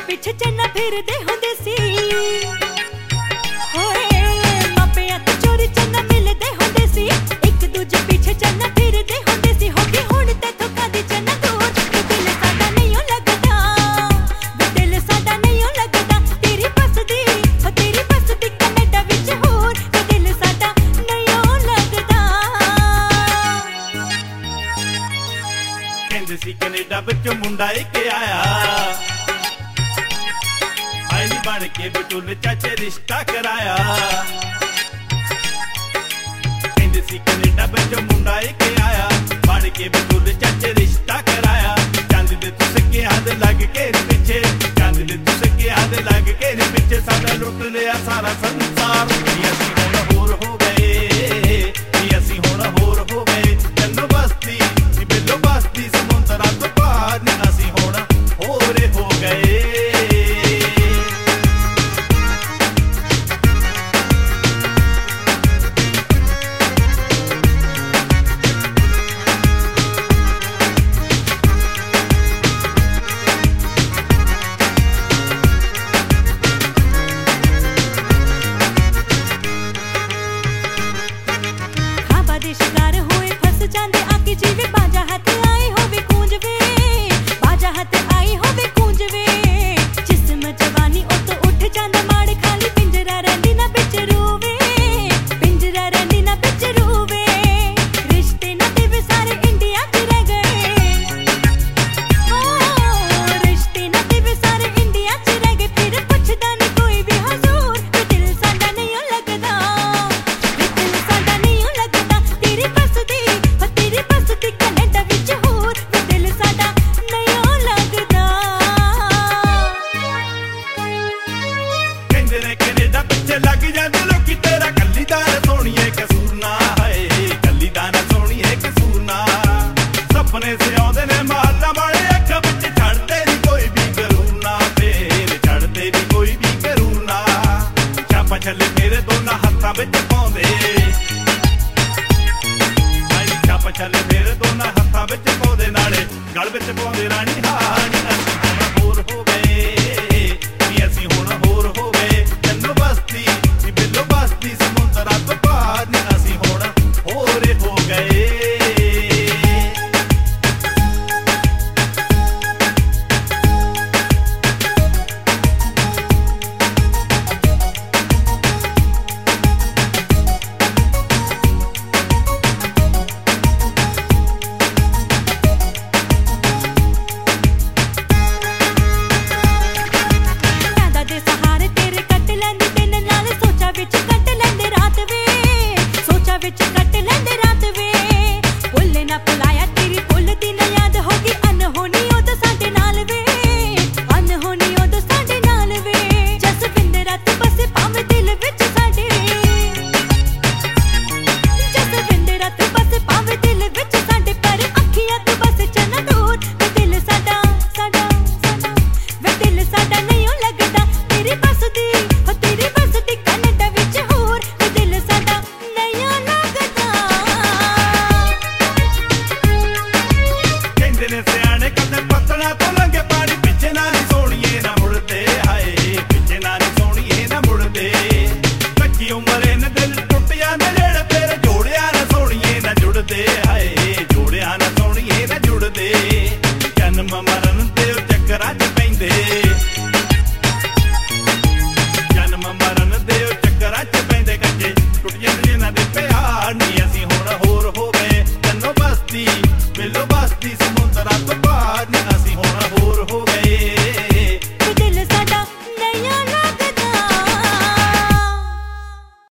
पिछे चन्ना फिरदे हुंदे सी होए मापियां ते चोरी चन्ना मिलदे हुंदे सी एक दूजे पिछे चन्ना फिरदे हुंदे सी हो गई हुण ते थोका दी चन्ना दूर वे दिल साडा नहीं ओ लगदा वे दिल साडा नहीं ओ लगदा तेरी बसदी कनेडा विच होर वे दिल साडा नहीं ओ लगदा कहंदे सी कनेडा विच मुंडा इक आया बन के बटुल चाचे रिश्ता कराया कहंदे सी कनेडा विच मुंडा इक आया बन के बटुल चाचे रिश्ता कराया चंद दे तुसके हाथ लग के पिछे चंद दे तुसके हाथ लग के पिछे साडा लुट लिया सारा संसार असीं हुण होर हो गए असीं हुण होर हो गए चन्नो बस्ती बिल्लो बस्ती समुंदरां तो पार असीं हुण होर हो गए शिकार होए फस जांदे आके जीवे बाजा हाथ आए होवे कूंज वे बाजा हाथ आए होवे कूंज वे जिस्म जवानी ओ तो उठ जांदा माड़ खाली पिंजरा रैंदी ना बिच रूवे पिंजरा रैंदी ना बिच रूवे रिश्ते ना ते सारे इंडिया च रह गए ओ रिश्ते ना ते सारे इंडिया च रह गए फिर पुछदा नहीं कोई भी हुजूर वे दिल साडा नहीं ओ लगदा वे दिल साडा नहीं ओ लगदा तेरी बसदी कनेडा विच होर वे दिल साडा नहीं ओ लगदा कहंदे ने कनेडा पिछे लग जांदे लोकी तेरा कल्लीदार सोहणीए कसूर ना है कल्लीदार सोहणीए कसूर ना सपने से आउंदे ने महल्ला वाले अख विच छड़दे नहीं कोई भी गरूर ना फेर छड़दे नहीं कोई भी गरूर ना छापा छल्ले मेरे दोना हत्थां विच पाउंदे छले मेरे दोना हत्थां विच पाउंदे नाले गल विच पाउंदे रानी हानी असीं हुण होर हो गए असीं हुण होर हो गए चन्नो बस्ती बिल्लो बस्ती समुंदरां तो पार असीं हुण होर हो गए विच कट लैंदे रात वे भुल्ले ना भुलाया तेरी भुल दी ना याद होगी अनहोनी ओद साडे नाल वे अनहोनी ओद साडे नाल वे जसविंदर रात बस पावे दिल विच साडे जसविंदर रात बस पावे दिल विच साडे पर अखियां तू बस चन्ना दूर वे दिल साडा वे दिल साडा नहीं ओ लगदा तेरी बसदी कनेडा विच होर वे दिल साडा नहीं ओ सियाने कदे पत्तना तो लंघे पानी पिछे ना नहीं सोहणीए ना